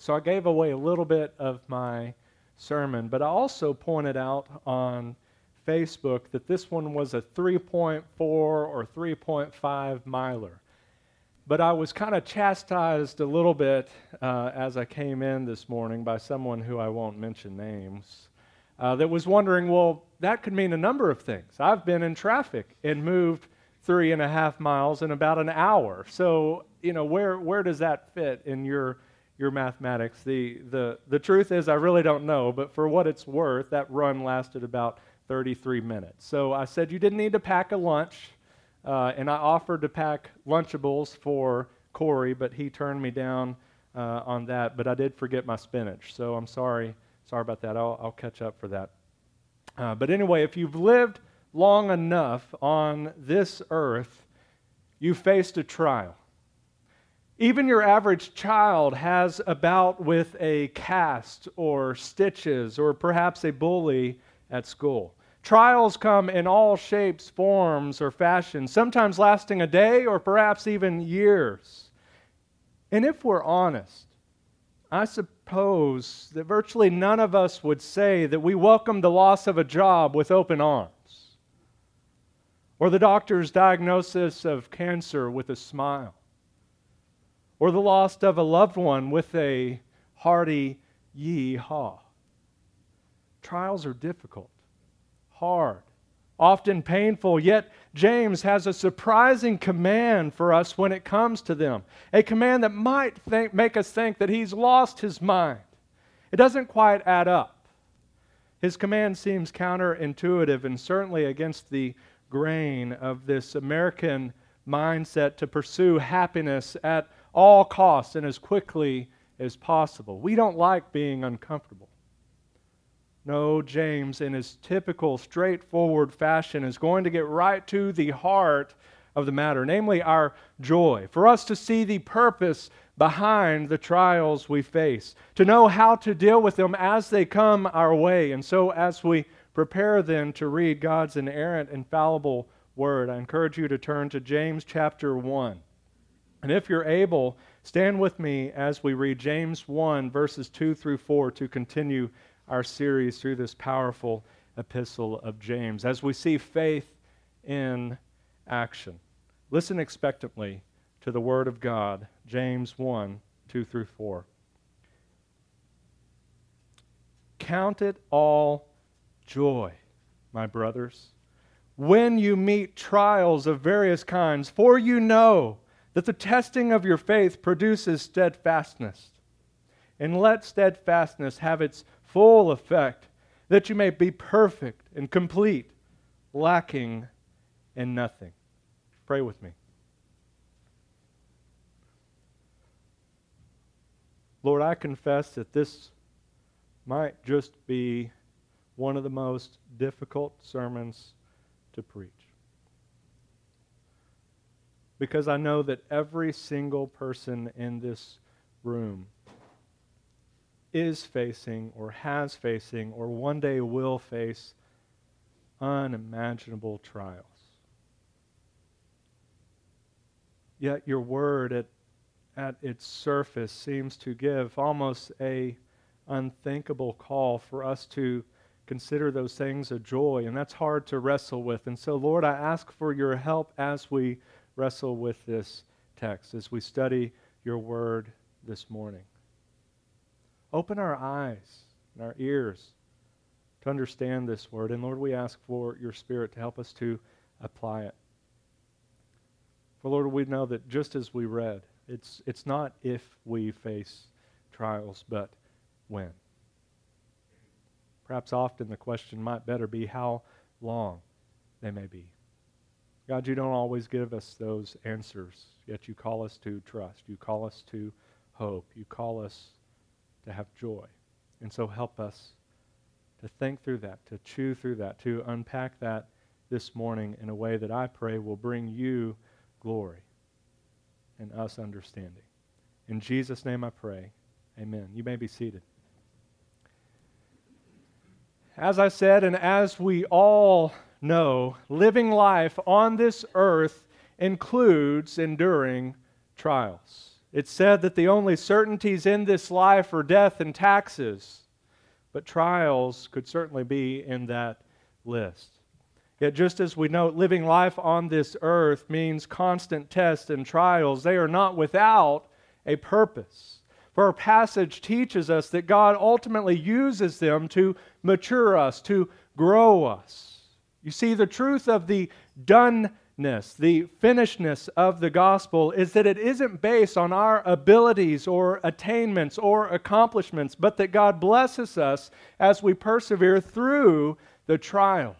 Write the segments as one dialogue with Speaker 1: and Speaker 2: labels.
Speaker 1: So I gave away a little bit of my sermon, but I also pointed out on Facebook that this one was a 3.4 or 3.5 miler. But I was kind of chastised a little bit as I came in this morning by someone who I won't mention names that was wondering, well, that could mean a number of things. I've been in traffic and moved 3.5 miles in about an hour. So, where does that fit in your mathematics? The truth is I really don't know, but for what it's worth, that run lasted about 33 minutes. So I said you didn't need to pack a lunch. And I offered to pack Lunchables for Corey, but he turned me down on that. But I did forget my spinach, so I'm sorry about that. I'll catch up for that. But anyway, if you've lived long enough on this earth, you faced a trial. Even your average child has a bout with a cast or stitches or perhaps a bully at school. Trials come in all shapes, forms, or fashions, sometimes lasting a day or perhaps even years. And if we're honest, I suppose that virtually none of us would say that we welcome the loss of a job with open arms, or the doctor's diagnosis of cancer with a smile, or the loss of a loved one with a hearty yee-haw. Trials are difficult, hard, often painful, yet James has a surprising command for us when it comes to them. A command that might make us think that he's lost his mind. It doesn't quite add up. His command seems counterintuitive and certainly against the grain of this American mindset to pursue happiness at all costs and as quickly as possible. We don't like being uncomfortable. No, James, in his typical straightforward fashion, is going to get right to the heart of the matter, namely our joy, for us to see the purpose behind the trials we face, to know how to deal with them as they come our way. And so as we prepare then to read God's inerrant, infallible word, I encourage you to turn to James chapter 1. And if you're able, stand with me as we read James 1, verses 2 through 4 to continue our series through this powerful epistle of James, as we see faith in action. Listen expectantly to the word of God, James 1, 2 through 4. Count it all joy, my brothers, when you meet trials of various kinds, for you know that the testing of your faith produces steadfastness. And let steadfastness have its full effect, that you may be perfect and complete, lacking in nothing. Pray with me. Lord, I confess that this might just be one of the most difficult sermons to preach. Because I know that every single person in this room is facing or has facing or one day will face unimaginable trials. Yet your word at its surface seems to give almost a unthinkable call for us to consider those things a joy, and that's hard to wrestle with. And so, Lord, I ask for your help as we wrestle with this text, as we study your word this morning. Open our eyes and our ears to understand this word. And Lord, we ask for your Spirit to help us to apply it. For Lord, we know that just as we read, it's not if we face trials, but when. Perhaps often the question might better be how long they may be. God, you don't always give us those answers, yet you call us to trust. You call us to hope. You call us to have joy. And so help us to think through that, to chew through that, to unpack that this morning in a way that I pray will bring you glory and us understanding. In Jesus' name I pray, amen. You may be seated. As I said, and as we all know, living life on this earth includes enduring trials. It's said that the only certainties in this life are death and taxes, but trials could certainly be in that list. Yet just as we note, living life on this earth means constant tests and trials. They are not without a purpose. For our passage teaches us that God ultimately uses them to mature us, to grow us. You see, the truth of the doneness, the finishedness of the gospel is that it isn't based on our abilities or attainments or accomplishments, but that God blesses us as we persevere through the trials.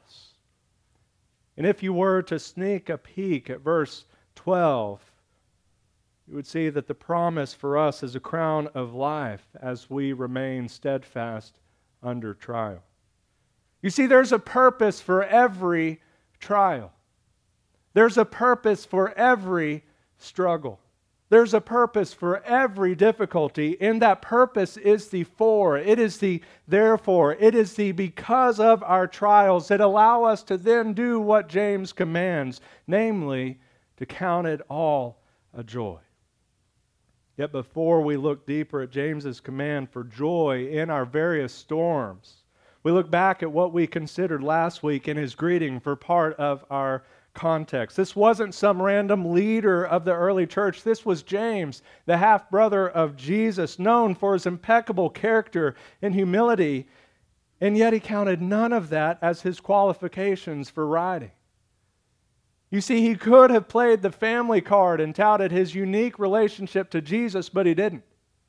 Speaker 1: And if you were to sneak a peek at verse 12, you would see that the promise for us is a crown of life as we remain steadfast under trial. You see, there's a purpose for every trial. There's a purpose for every struggle. There's a purpose for every difficulty, and that purpose is the for. It is the therefore. It is the because of our trials that allow us to then do what James commands, namely, to count it all a joy. Yet before we look deeper at James's command for joy in our various storms, we look back at what we considered last week in his greeting for part of our context. This wasn't some random leader of the early church. This was James, the half-brother of Jesus, known for his impeccable character and humility, and yet he counted none of that as his qualifications for writing. You see, he could have played the family card and touted his unique relationship to Jesus, but he didn't.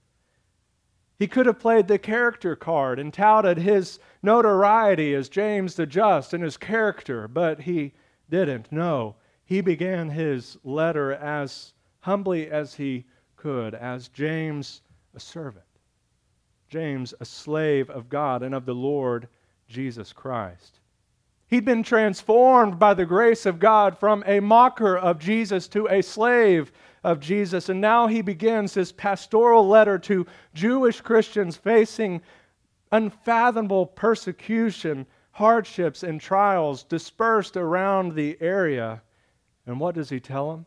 Speaker 1: He could have played the character card and touted his notoriety as James the Just and his character, but he didn't. No, he began his letter as humbly as he could, as James, a servant. James, a slave of God and of the Lord Jesus Christ. He'd been transformed by the grace of God from a mocker of Jesus to a slave of Jesus. And now he begins his pastoral letter to Jewish Christians facing unfathomable persecution, hardships, and trials dispersed around the area. And what does he tell them?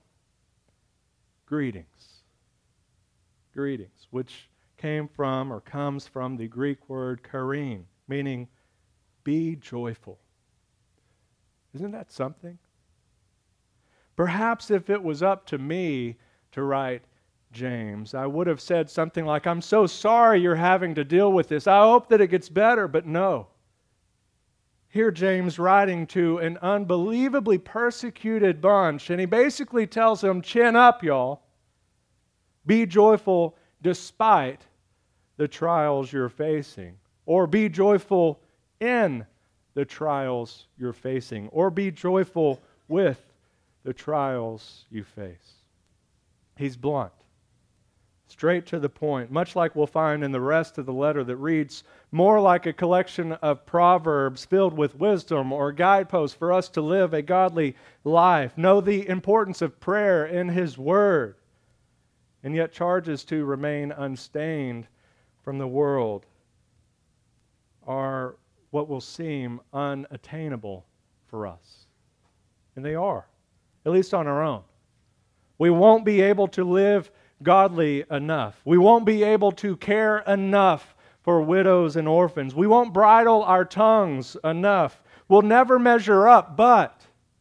Speaker 1: Greetings. Greetings, which came from or comes from the Greek word charin, meaning be joyful. Isn't that something? Perhaps if it was up to me to write James, I would have said something like, I'm so sorry you're having to deal with this. I hope that it gets better, but no. Here James writing to an unbelievably persecuted bunch, and he basically tells them, chin up, y'all. Be joyful despite the trials you're facing. Or be joyful in the trials you're facing, or be joyful with the trials you face. He's blunt, straight to the point, much like we'll find in the rest of the letter that reads more like a collection of proverbs filled with wisdom or guideposts for us to live a godly life, know the importance of prayer in His Word, and yet charges to remain unstained from the world are what will seem unattainable for us. And they are, at least on our own. We won't be able to live godly enough. We won't be able to care enough for widows and orphans. We won't bridle our tongues enough. We'll never measure up, but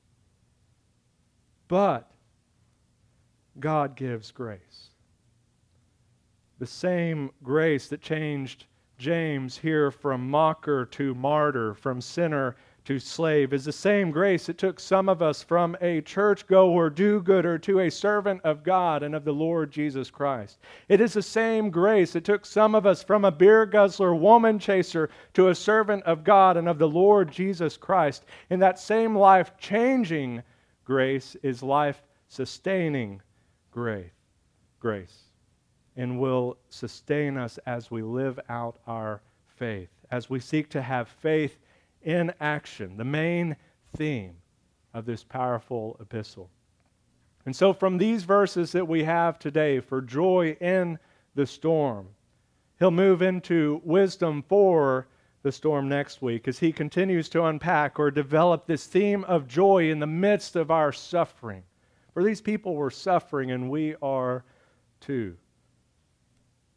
Speaker 1: God gives grace. The same grace that changed James here from mocker to martyr, from sinner to slave, is the same grace that took some of us from a churchgoer, do-gooder, to a servant of God and of the Lord Jesus Christ. It is the same grace that took some of us from a beer guzzler, woman chaser, to a servant of God and of the Lord Jesus Christ. And that same life-changing grace is life-sustaining grace. And will sustain us as we live out our faith, as we seek to have faith in action, the main theme of this powerful epistle. And so from these verses that we have today for joy in the storm, he'll move into wisdom for the storm next week as he continues to unpack or develop this theme of joy in the midst of our suffering. For these people were suffering, and we are too.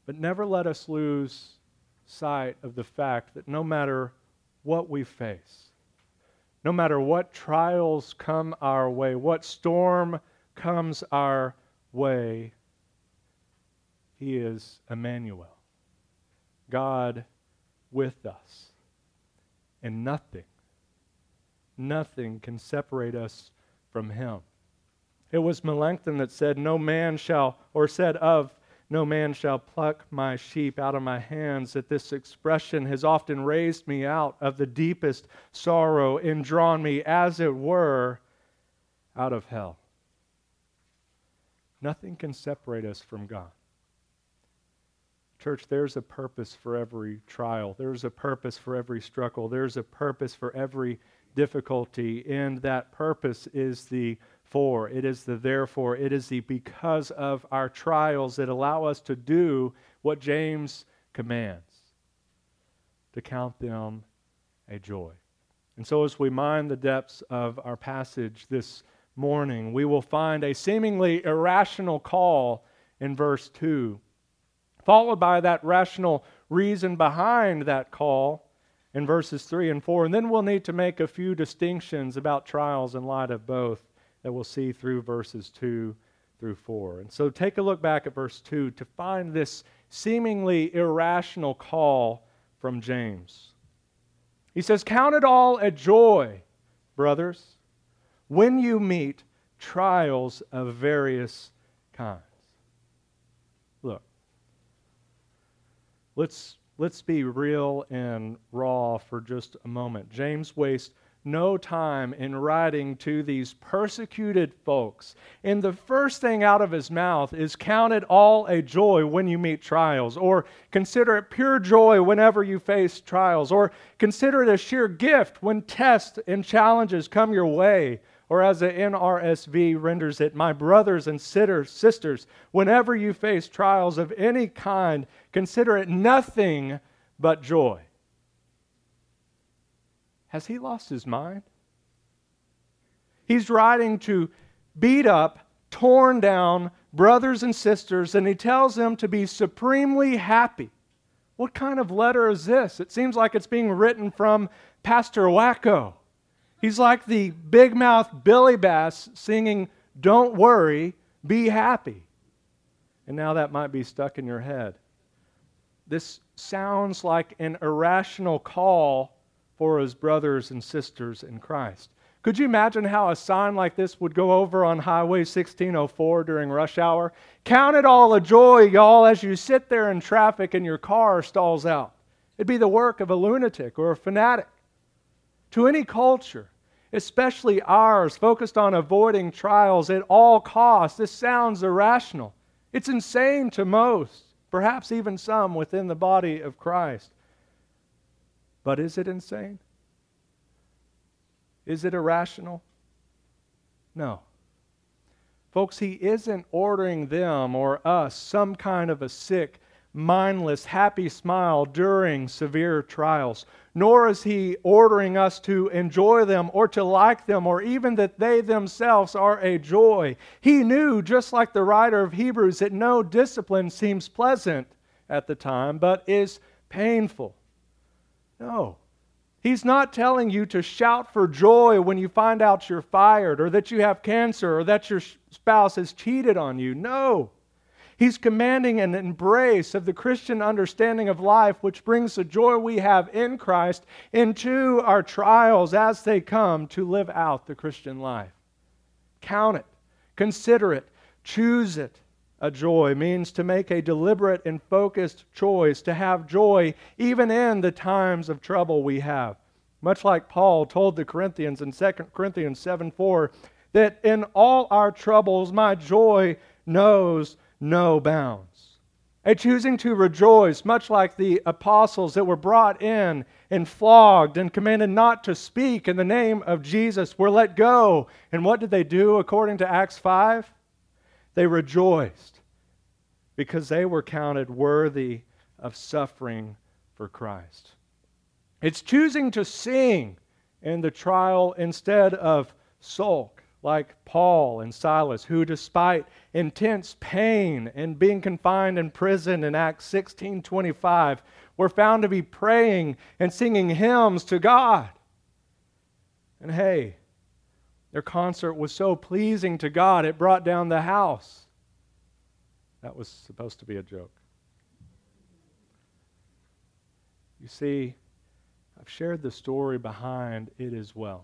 Speaker 1: But never let us lose sight of the fact that no matter what we face, no matter what trials come our way, what storm comes our way, He is Emmanuel, God with us. And nothing can separate us from Him. It was Melanchthon that said, no man shall pluck my sheep out of my hands, that this expression has often raised me out of the deepest sorrow and drawn me, as it were, out of hell. Nothing can separate us from God. Church, there's a purpose for every trial. There's a purpose for every struggle. There's a purpose for every difficulty, and that purpose is the for. It is the therefore. It is the because of our trials that allow us to do what James commands, to count them a joy. And so as we mine the depths of our passage this morning, we will find a seemingly irrational call in verse 2, followed by that rational reason behind that call in verses 3 and 4. And then we'll need to make a few distinctions about trials in light of both that we'll see through verses 2 through 4. And so take a look back at verse 2 to find this seemingly irrational call from James. He says, "Count it all a joy, brothers, when you meet trials of various kinds." Look, let's be real and raw for just a moment. James wastes no time in writing to these persecuted folks. And the first thing out of his mouth is, count it all a joy when you meet trials, or consider it pure joy whenever you face trials, or consider it a sheer gift when tests and challenges come your way, or as the NRSV renders it, my brothers and sisters, whenever you face trials of any kind, consider it nothing but joy. Has he lost his mind? He's writing to beat up, torn down brothers and sisters, and he tells them to be supremely happy. What kind of letter is this? It seems like it's being written from Pastor Wacko. He's like the big mouth Billy Bass singing, "Don't worry, be happy." And now that might be stuck in your head. This sounds like an irrational call for his brothers and sisters in Christ. Could you imagine how a sign like this would go over on Highway 1604 during rush hour? Count it all a joy, y'all, as you sit there in traffic and your car stalls out. It'd be the work of a lunatic or a fanatic. To any culture, especially ours, focused on avoiding trials at all costs, this sounds irrational. It's insane to most, perhaps even some within the body of Christ. But is it insane? Is it irrational? No. Folks, he isn't ordering them or us some kind of a sick, mindless, happy smile during severe trials. Nor is he ordering us to enjoy them or to like them or even that they themselves are a joy. He knew, just like the writer of Hebrews, that no discipline seems pleasant at the time, but is painful. No. He's not telling you to shout for joy when you find out you're fired or that you have cancer or that your spouse has cheated on you. No. He's commanding an embrace of the Christian understanding of life, which brings the joy we have in Christ into our trials as they come to live out the Christian life. Count it, consider it, choose it. A joy means to make a deliberate and focused choice, to have joy even in the times of trouble we have. Much like Paul told the Corinthians in 2 Corinthians 7:4, that in all our troubles my joy knows no bounds. A choosing to rejoice, much like the apostles that were brought in and flogged and commanded not to speak in the name of Jesus, were let go. And what did they do according to Acts 5? They rejoiced because they were counted worthy of suffering for Christ. It's choosing to sing in the trial instead of sulk. like Paul and Silas, who despite intense pain and being confined in prison in Acts 16:25, were found to be praying and singing hymns to God. And hey, their concert was so pleasing to God, it brought down the house. That was supposed to be a joke. You see, I've shared the story behind it as well.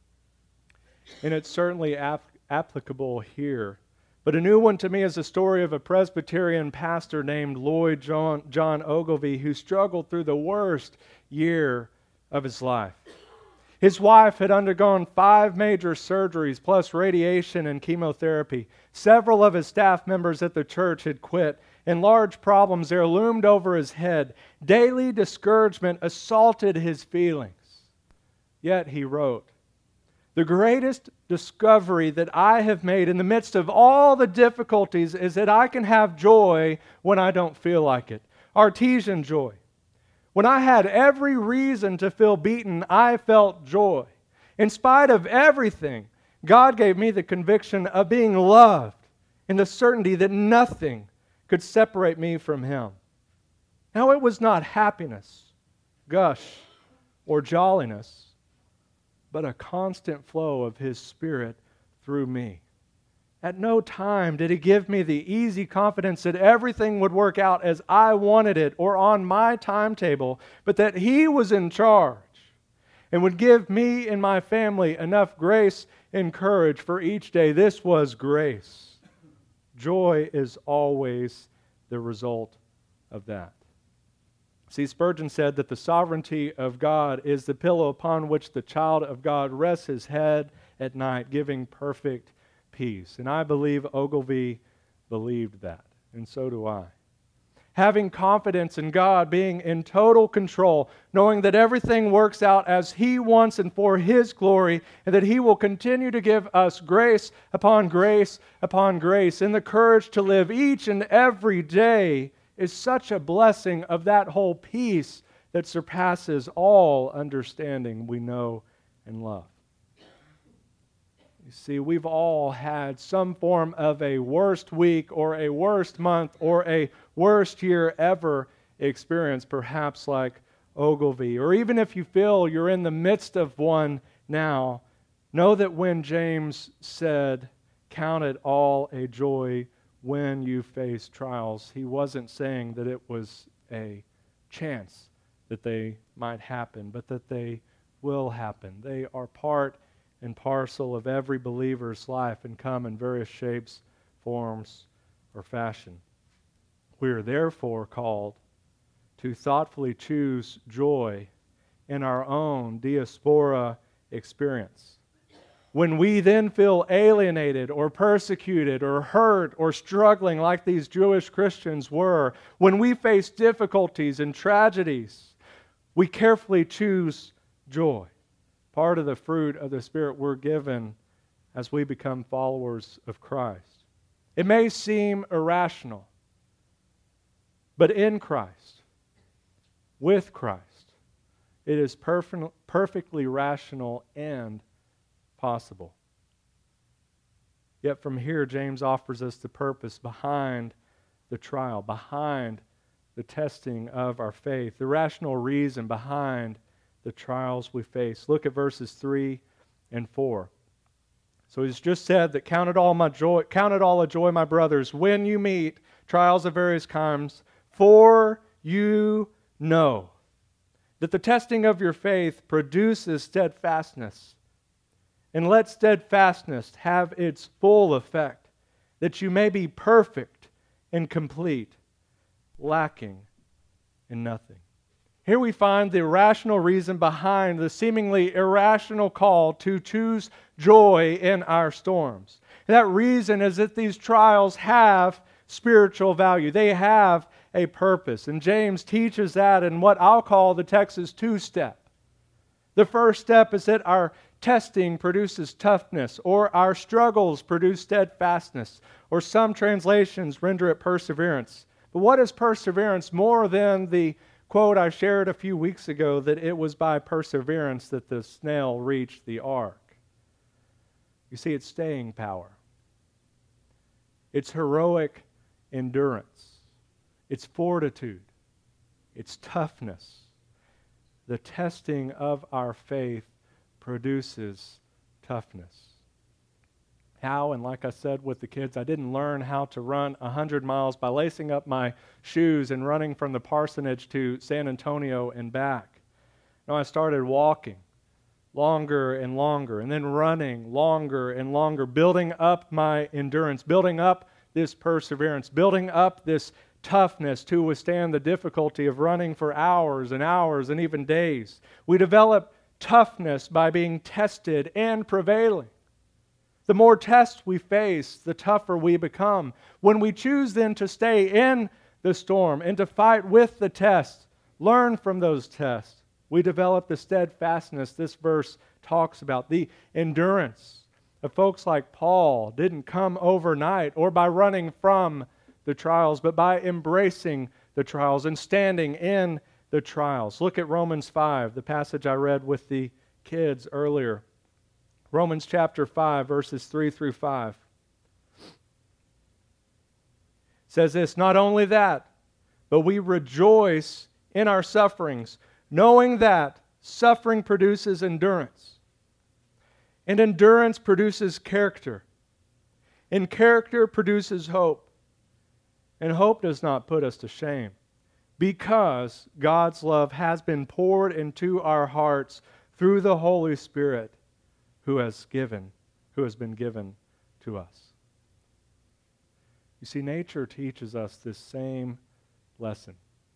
Speaker 1: And it's certainly applicable here. But a new one to me is the story of a Presbyterian pastor named Lloyd John Ogilvie, who struggled through the worst year of his life. His wife had undergone 5 major surgeries, plus radiation and chemotherapy. Several of his staff members at the church had quit, and large problems there loomed over his head. Daily discouragement assaulted his feelings. Yet he wrote, "The greatest discovery that I have made in the midst of all the difficulties is that I can have joy when I don't feel like it. Artesian joy. When I had every reason to feel beaten, I felt joy. In spite of everything, God gave me the conviction of being loved and the certainty that nothing could separate me from Him." Now, it was not happiness, gush, or jolliness, but a constant flow of His Spirit through me. At no time did He give me the easy confidence that everything would work out as I wanted it or on my timetable, but that He was in charge and would give me and my family enough grace and courage for each day. This was grace. Joy is always the result of that. See, Spurgeon said that the sovereignty of God is the pillow upon which the child of God rests his head at night, giving perfect peace. And I believe Ogilvie believed that, and so do I. Having confidence in God, being in total control, knowing that everything works out as He wants and for His glory, and that He will continue to give us grace upon grace upon grace, and the courage to live each and every day is such a blessing of that whole peace that surpasses all understanding we know and love. You see, we've all had some form of a worst week or a worst month or a worst year ever experience, perhaps like Ogilvie. Or even if you feel you're in the midst of one now, know that when James said, "Count it all a joy when you face trials," he wasn't saying that it was a chance that they might happen, but that they will happen. They are part and parcel of every believer's life and come in various shapes, forms, or fashion. We are therefore called to thoughtfully choose joy in our own diaspora experience. When we then feel alienated or persecuted or hurt or struggling like these Jewish Christians were, when we face difficulties and tragedies, we carefully choose joy. Part of the fruit of the Spirit we're given as we become followers of Christ. It may seem irrational, but in Christ, with Christ, it is perfectly rational and possible. Yet from here, James offers us the purpose behind the trial, behind the testing of our faith, the rational reason behind the trials we face. Look at verses 3 and 4. So he's just said that count it all a joy, my brothers, when you meet trials of various kinds, for you know that the testing of your faith produces steadfastness. And let steadfastness have its full effect, that you may be perfect and complete, lacking in nothing. Here we find the rational reason behind the seemingly irrational call to choose joy in our storms. And that reason is that these trials have spiritual value. They have a purpose. And James teaches that in what I'll call the Texas two-step. The first step is that our testing produces toughness, or our struggles produce steadfastness, or some translations render it perseverance. But what is perseverance more than the quote I shared a few weeks ago that it was by perseverance that the snail reached the ark? You see, it's staying power. It's heroic endurance. It's fortitude. It's toughness. The testing of our faith produces toughness. How? And like I said with the kids, I didn't learn how to run 100 miles by lacing up my shoes and running from the parsonage to San Antonio and back. No, I started walking longer and longer, and then running longer and longer, building up my endurance, building up this perseverance, building up this toughness to withstand the difficulty of running for hours and hours and even days. We develop toughness by being tested and prevailing. The more tests we face, the tougher we become. When we choose then to stay in the storm and to fight with the tests, learn from those tests, we develop the steadfastness this verse talks about. The endurance of folks like Paul didn't come overnight or by running from the trials, but by embracing the trials and standing in the trials. Look at Romans 5, the passage I read with the kids earlier. Romans chapter 5, verses 3 through 5. Says this, not only that, but we rejoice in our sufferings, knowing that suffering produces endurance. And endurance produces character. And character produces hope. And hope does not put us to shame, because God's love has been poured into our hearts through the Holy Spirit who has been given to us. You see, nature teaches us this same lesson.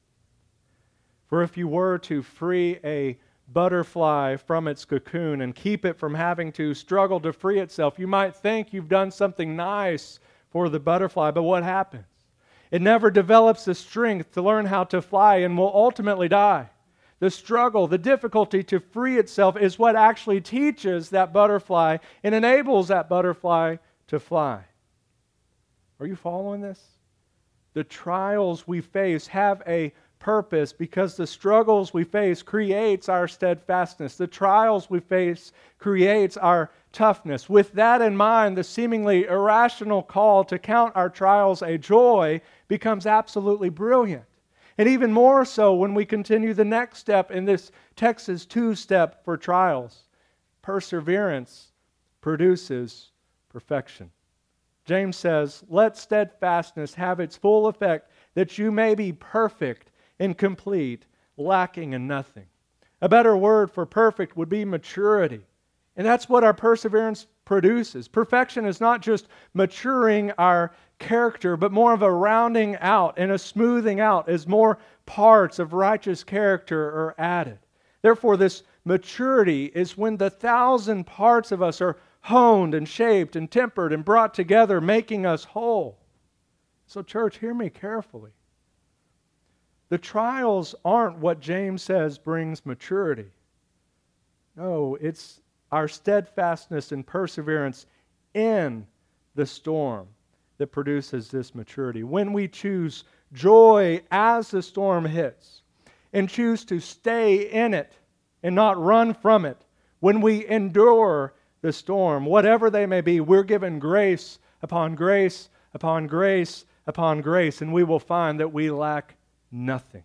Speaker 1: For if you were to free a butterfly from its cocoon and keep it from having to struggle to free itself, you might think you've done something nice for the butterfly, but what happens? It never develops the strength to learn how to fly and will ultimately die. The struggle, the difficulty to free itself is what actually teaches that butterfly and enables that butterfly to fly. Are you following this? The trials we face have a purpose because the struggles we face creates our steadfastness. The trials we face creates our toughness. With that in mind, the seemingly irrational call to count our trials a joy becomes absolutely brilliant. And even more so when we continue the next step in this Texas 2-step for trials. Perseverance produces perfection. James says, let steadfastness have its full effect, that you may be perfect and complete, lacking in nothing. A better word for perfect would be maturity. And that's what our perseverance produces. Perfection is not just maturing our character, but more of a rounding out and a smoothing out as more parts of righteous character are added. Therefore, this maturity is when the 1,000 parts of us are honed and shaped and tempered and brought together, making us whole. So, church, hear me carefully. The trials aren't what James says brings maturity. No, it's our steadfastness and perseverance in the storm that produces this maturity. When we choose joy as the storm hits and choose to stay in it and not run from it, when we endure the storm, whatever they may be, we're given grace upon grace upon grace upon grace, and we will find that we lack nothing.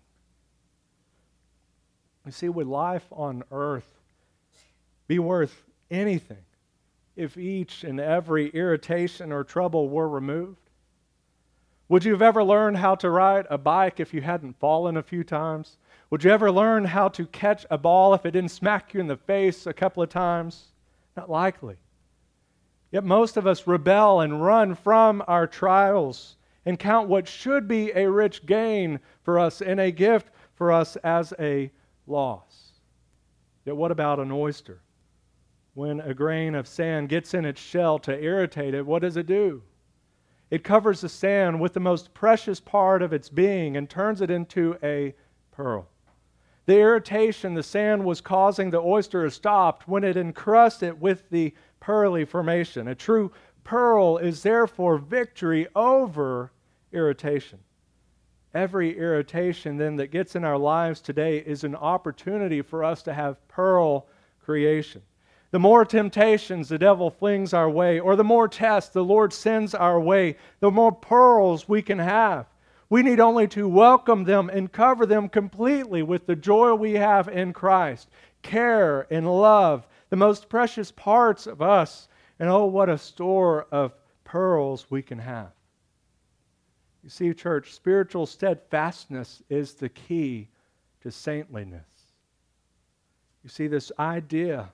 Speaker 1: You see, would life on earth be worth anything if each and every irritation or trouble were removed? Would you have ever learned how to ride a bike if you hadn't fallen a few times? Would you ever learn how to catch a ball if it didn't smack you in the face a couple of times? Not likely. Yet most of us rebel and run from our trials and count what should be a rich gain for us and a gift for us as a loss. Yet what about an oyster? When a grain of sand gets in its shell to irritate it, what does it do? It covers the sand with the most precious part of its being and turns it into a pearl. The irritation the sand was causing the oyster is stopped when it encrusts it with the pearly formation. A true pearl is therefore victory over irritation. Every irritation then that gets in our lives today is an opportunity for us to have pearl creation. The more temptations the devil flings our way, or the more tests the Lord sends our way, the more pearls we can have. We need only to welcome them and cover them completely with the joy we have in Christ. Care and love, the most precious parts of us. And oh, what a store of pearls we can have. You see, church, spiritual steadfastness is the key to saintliness. You see, this idea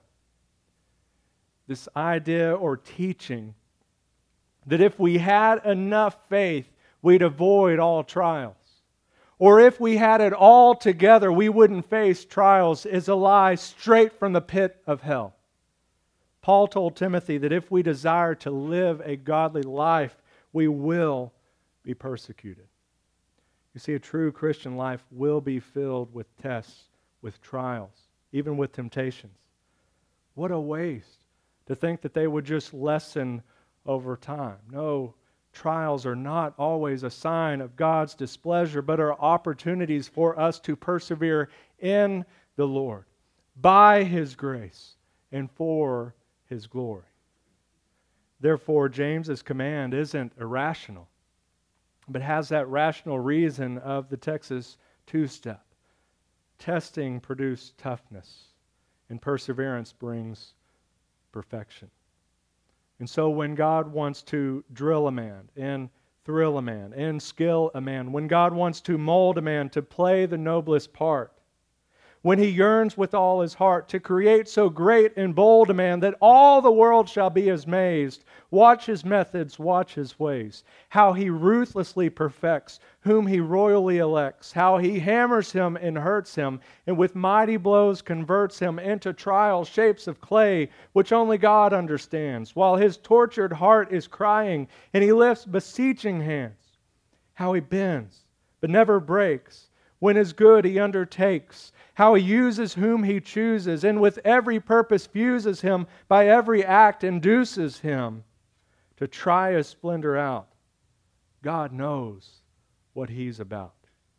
Speaker 1: or teaching that if we had enough faith, we'd avoid all trials. Or if we had it all together, we wouldn't face trials, is a lie straight from the pit of hell. Paul told Timothy that if we desire to live a godly life, we will be persecuted. You see, a true Christian life will be filled with tests, with trials, even with temptations. What a waste to think that they would just lessen over time. No, trials are not always a sign of God's displeasure, but are opportunities for us to persevere in the Lord, by His grace, and for His glory. Therefore, James's command isn't irrational, but has that rational reason of the Texas two-step. Testing produces toughness, and perseverance brings perfection. And so when God wants to drill a man and thrill a man and skill a man, when God wants to mold a man to play the noblest part, when He yearns with all His heart to create so great and bold a man that all the world shall be amazed, watch His methods, watch His ways, how He ruthlessly perfects whom He royally elects, how He hammers him and hurts him, and with mighty blows converts him into trial shapes of clay, which only God understands, while His tortured heart is crying, and He lifts beseeching hands, how He bends, but never breaks, when His good He undertakes, how He uses whom He chooses, and with every purpose fuses him, by every act induces him to try His splendor out. God knows what He's about.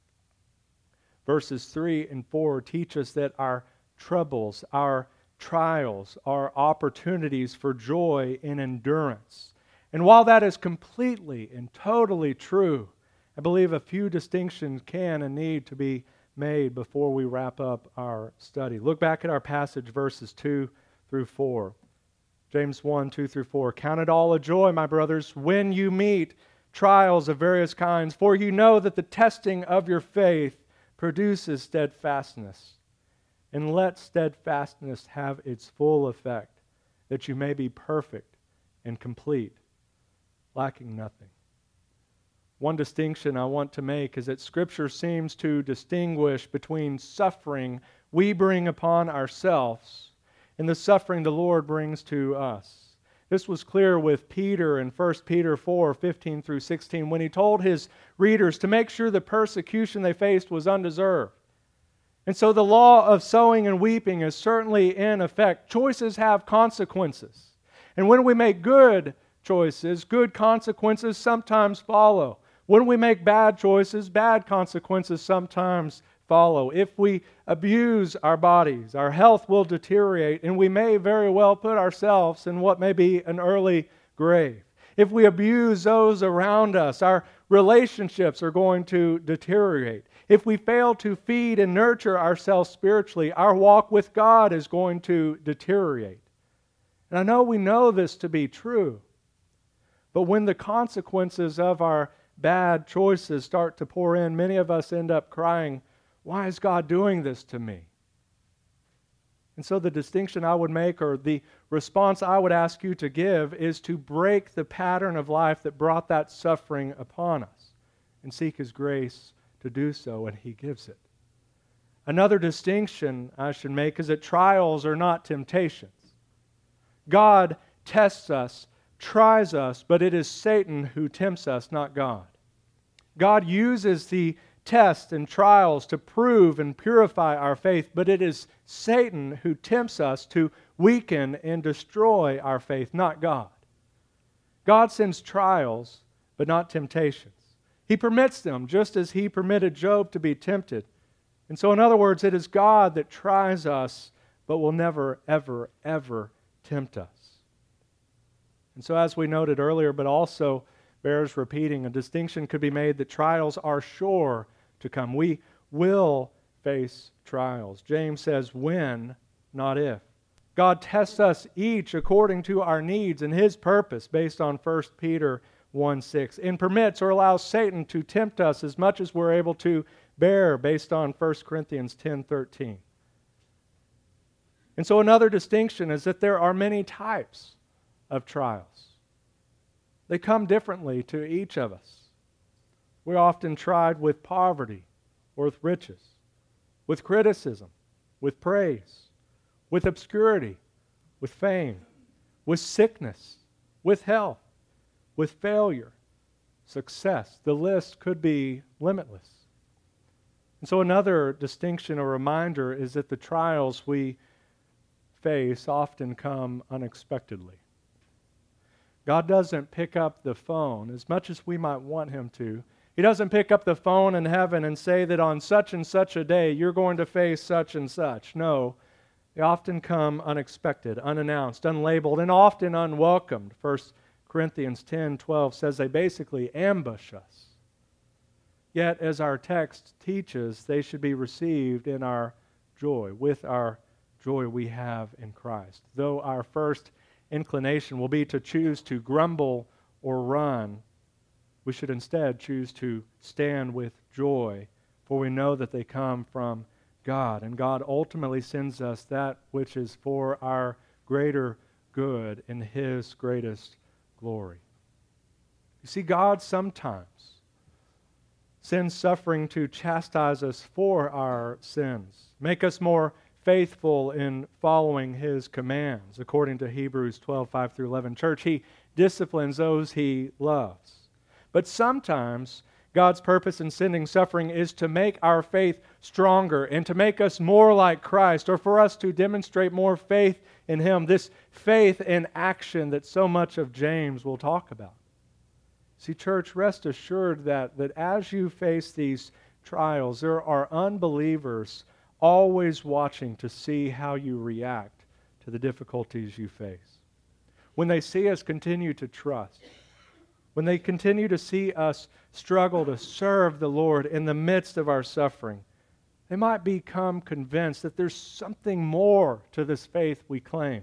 Speaker 1: Verses 3 and 4 teach us that our troubles, our trials, are opportunities for joy and endurance. And while that is completely and totally true, I believe a few distinctions can and need to be made before we wrap up our study. Look back at our passage, verses 2 through 4. James 1, 2 through 4. Count it all a joy, my brothers, when you meet trials of various kinds, for you know that the testing of your faith produces steadfastness. And let steadfastness have its full effect, that you may be perfect and complete, lacking nothing. One distinction I want to make is that Scripture seems to distinguish between suffering we bring upon ourselves and the suffering the Lord brings to us. This was clear with Peter in 1 Peter 4, 15 through 16, when he told his readers to make sure the persecution they faced was undeserved. And so the law of sowing and weeping is certainly in effect. Choices have consequences. And when we make good choices, good consequences sometimes follow. When we make bad choices, bad consequences sometimes follow. If we abuse our bodies, our health will deteriorate, and we may very well put ourselves in what may be an early grave. If we abuse those around us, our relationships are going to deteriorate. If we fail to feed and nurture ourselves spiritually, our walk with God is going to deteriorate. And I know we know this to be true, but when the consequences of our bad choices start to pour in, many of us end up crying, "Why is God doing this to me?" And so the distinction I would make, or the response I would ask you to give, is to break the pattern of life that brought that suffering upon us and seek His grace to do so, and He gives it. Another distinction I should make is that trials are not temptations. God tests us, tries us, but it is Satan who tempts us, not God. God uses the tests and trials to prove and purify our faith, but it is Satan who tempts us to weaken and destroy our faith, not God. God sends trials, but not temptations. He permits them, just as He permitted Job to be tempted. And so, in other words, it is God that tries us, but will never, ever, ever tempt us. And so as we noted earlier, but also bears repeating, a distinction could be made that trials are sure to come. We will face trials. James says when, not if. God tests us each according to our needs and His purpose based on 1 Peter 1:6, and permits or allows Satan to tempt us as much as we're able to bear based on 1 Corinthians 10:13. And so another distinction is that there are many types of trials. They come differently to each of us. We're often tried with poverty or with riches, with criticism, with praise, with obscurity, with fame, with sickness, with health, with failure, success. The list could be limitless. And so another distinction or reminder is that the trials we face often come unexpectedly. God doesn't pick up the phone as much as we might want Him to. He doesn't pick up the phone in heaven and say that on such and such a day you're going to face such and such. No, they often come unexpected, unannounced, unlabeled, and often unwelcomed. 1 Corinthians 10:12 says they basically ambush us. Yet, as our text teaches, they should be received in our joy, with our joy we have in Christ. Though our first inclination will be to choose to grumble or run, we should instead choose to stand with joy, for we know that they come from God, and God ultimately sends us that which is for our greater good in His greatest glory. You see, God sometimes sends suffering to chastise us for our sins, make us more faithful in following His commands, according to Hebrews 12:5-11. Church, He disciplines those He loves. But sometimes God's purpose in sending suffering is to make our faith stronger and to make us more like Christ, or for us to demonstrate more faith in Him, this faith in action that so much of James will talk about. See, church, rest assured that as you face these trials, there are unbelievers always watching to see how you react to the difficulties you face. When they see us continue to trust, when they continue to see us struggle to serve the Lord in the midst of our suffering, they might become convinced that there's something more to this faith we claim.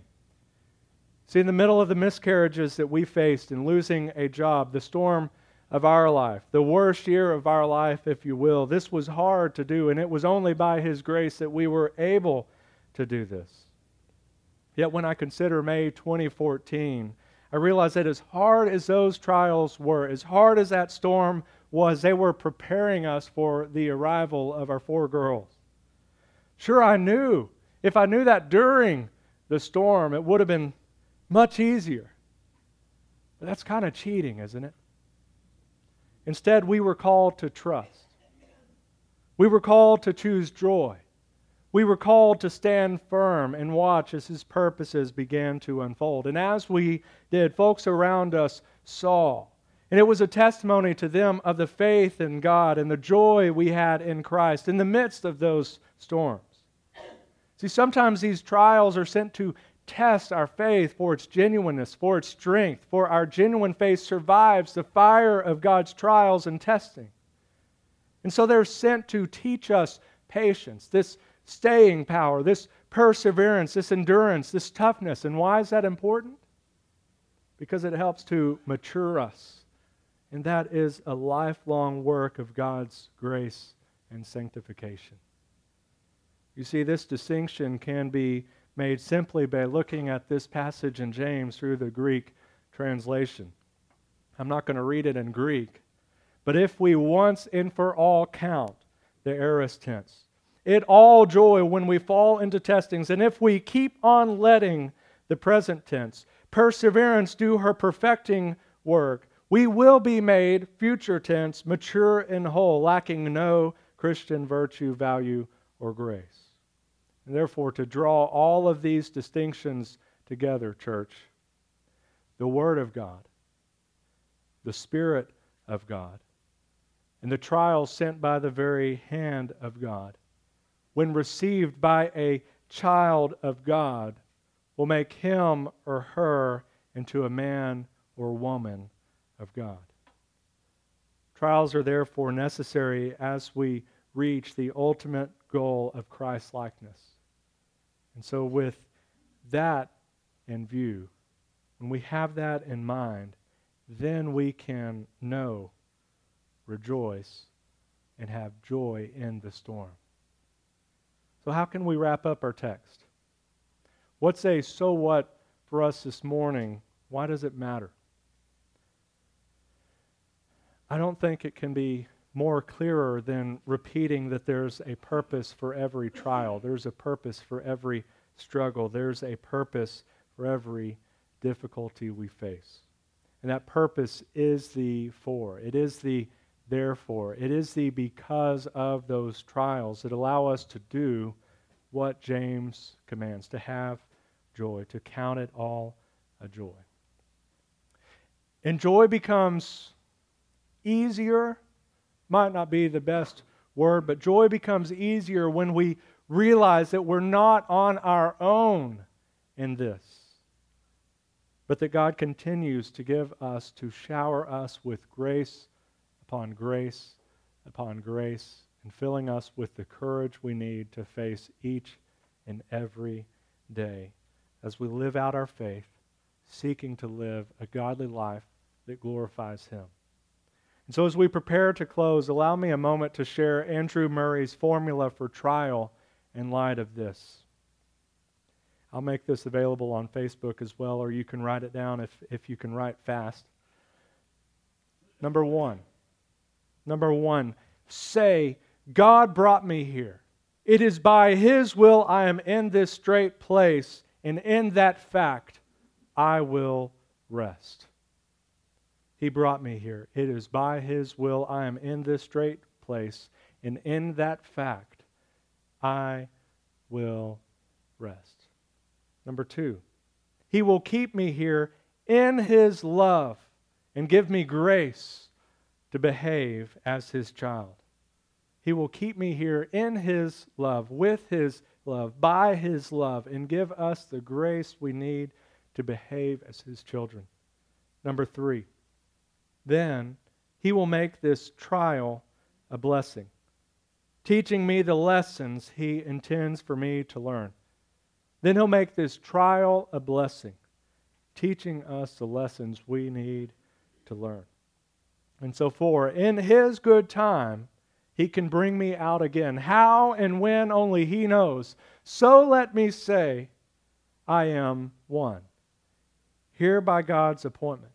Speaker 1: See, in the middle of the miscarriages that we faced in losing a job, the storm of our life, the worst year of our life, if you will, this was hard to do, and it was only by His grace that we were able to do this. Yet when I consider May 2014, I realize that as hard as those trials were, as hard as that storm was, they were preparing us for the arrival of our 4 girls. Sure, I knew, if I knew that during the storm, it would have been much easier. But that's kind of cheating, isn't it? Instead, we were called to trust. We were called to choose joy. We were called to stand firm and watch as His purposes began to unfold. And as we did, folks around us saw. And it was a testimony to them of the faith in God and the joy we had in Christ in the midst of those storms. See, sometimes these trials are sent to test our faith for its genuineness, for its strength, for our genuine faith survives the fire of God's trials and testing. And so they're sent to teach us patience, this staying power, this perseverance, this endurance, this toughness. And why is that important? Because it helps to mature us. And that is a lifelong work of God's grace and sanctification. You see, this distinction can be made simply by looking at this passage in James through the Greek translation. I'm not going to read it in Greek, but if we once and for all count the aorist tense, it all joy when we fall into testings, and if we keep on letting the present tense, perseverance do her perfecting work, we will be made, future tense, mature and whole, lacking no Christian virtue, value, or grace. And therefore, to draw all of these distinctions together, church, the Word of God, the Spirit of God, and the trials sent by the very hand of God, when received by a child of God, will make him or her into a man or woman of God. Trials are therefore necessary as we reach the ultimate goal of Christ-likeness. And so with that in view, when we have that in mind, then we can know, rejoice, and have joy in the storm. So how can we wrap up our text? What's a so what for us this morning? Why does it matter? I don't think it can be more clearer than repeating that there's a purpose for every trial. There's a purpose for every struggle. There's a purpose for every difficulty we face. And that purpose is the for. It is the therefore. It is the because of those trials that allow us to do what James commands, to have joy, to count it all a joy. And joy becomes easier, might not be the best word, but joy becomes easier when we realize that we're not on our own in this, but that God continues to give us, to shower us with grace upon grace upon grace, and filling us with the courage we need to face each and every day as we live out our faith, seeking to live a godly life that glorifies Him. And so as we prepare to close, allow me a moment to share Andrew Murray's formula for trial in light of this. I'll make this available on Facebook as well, or you can write it down if you can write fast. Number one, say, God brought me here. It is by His will I am in this straight place, and in that fact I will rest. He brought me here. It is by His will I am in this straight place, and in that fact I will rest. Number two, He will keep me here in His love and give me grace to behave as His child. He will keep me here in His love, with His love, by His love, and give us the grace we need to behave as His children. Number three, then He will make this trial a blessing, teaching me the lessons He intends for me to learn. Then He'll make this trial a blessing, teaching us the lessons we need to learn. And so in His good time, He can bring me out again. How and when only He knows. So let me say, I am one. Here by God's appointment.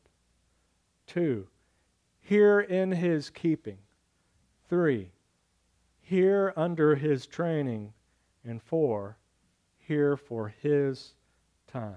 Speaker 1: 2, here in His keeping. 3, here under His training. And 4, here for His time.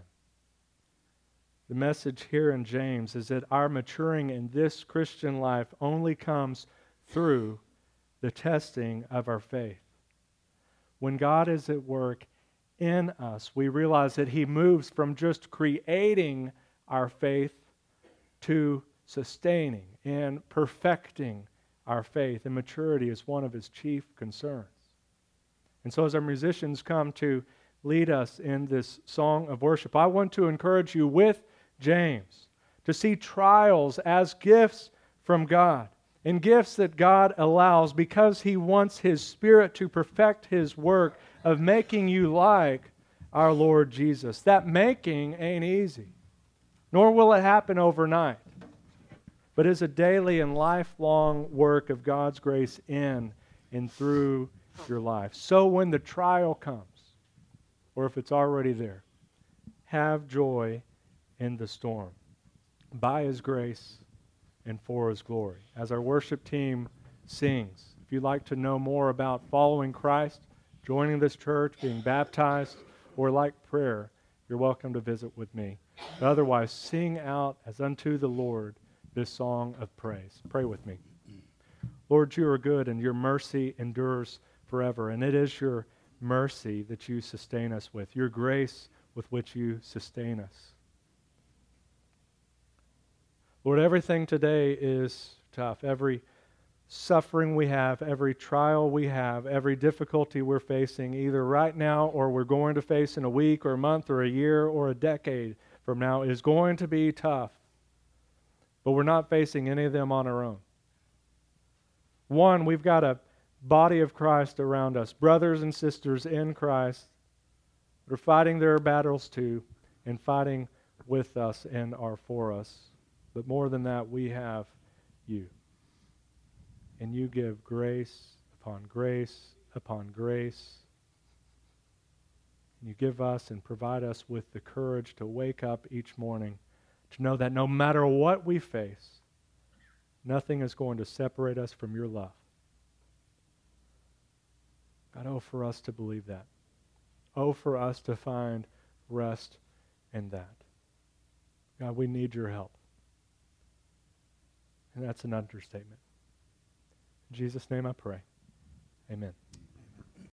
Speaker 1: The message here in James is that our maturing in this Christian life only comes through the testing of our faith. When God is at work in us, we realize that He moves from just creating our faith to sustaining and perfecting our faith, and maturity is one of His chief concerns. And so as our musicians come to lead us in this song of worship, I want to encourage you with James to see trials as gifts from God, and gifts that God allows because He wants His Spirit to perfect His work of making you like our Lord Jesus. That making ain't easy, nor will it happen overnight, but is a daily and lifelong work of God's grace in and through your life. So when the trial comes, or if it's already there, have joy in the storm, by His grace and for His glory. As our worship team sings, if you'd like to know more about following Christ, joining this church, being baptized, or like prayer, you're welcome to visit with me. But otherwise, sing out as unto the Lord this song of praise. Pray with me. Lord, You are good, and Your mercy endures forever, and it is Your mercy that You sustain us with, Your grace with which You sustain us. Lord, everything today is tough. Every suffering we have, every trial we have, every difficulty we're facing, either right now or we're going to face in a week or a month or a year or a decade from now, is going to be tough. But we're not facing any of them on our own. One, we've got a body of Christ around us, brothers and sisters in Christ that are fighting their battles too and fighting with us and are for us. But more than that, we have you. And you give grace upon grace upon grace. And you give us and provide us with the courage to wake up each morning to know that no matter what we face, nothing is going to separate us from your love. God, oh, for us to believe that. Oh, for us to find rest in that. God, we need your help. And that's an understatement. In Jesus' name I pray. Amen.